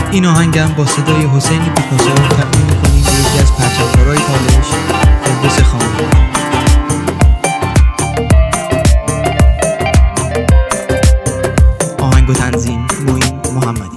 این آهنگم با صدای حسین پیکاسو تقدیم می‌کنیم به یکی از پرچم‌کارهای تالش، فردوس خانی. آهنگ و تنظیم معین محمدی.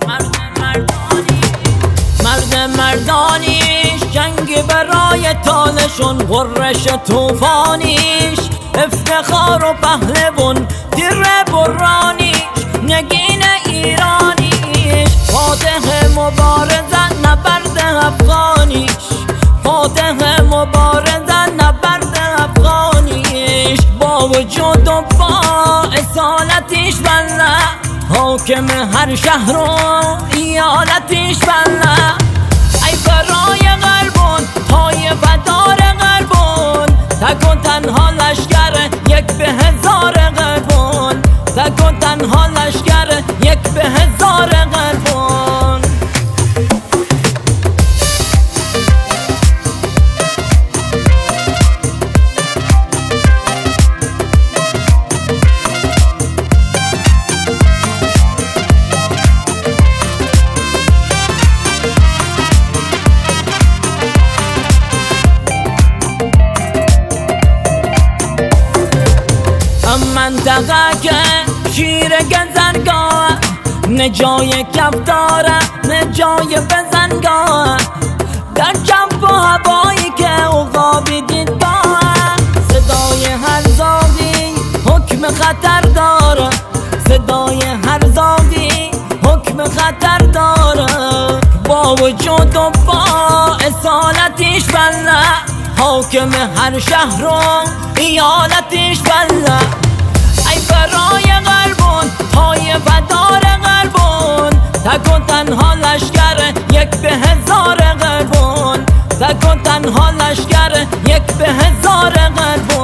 مردانیش جنگ برای تالشون، غرش توفانیش افتخار و پهلوان، تیر برانیش نگین ایرانیش، فاتح مبارزه نبرد افغانیش، فاتح مبارزه نبرد افغانیش، با وجود و با اصالتیش بله، حاکم هر شهر و ایالتیش بله. ای برای غربون طایفه دار غربون، تک و تنها لشکر یک به هزار غربون، تک و تنها لشکر یک به هزار غربون. منطقه که شیر گزنگاه، نه جای کف داره نه جای بزنگاه، در جو و هوایی که عقابی دیدگاه، صدای هر زاغی حکم خطر داره، صدای هر زاغی حکم خطر داره، با وجود و با اصالتیش بله، حاکم هر شهر و ایالتیش بله. ای برای غربون طایفه دار غربون، تک و تنها لشکر یک به هزار غربون، تک و تنها لشکر یک به هزار غربون.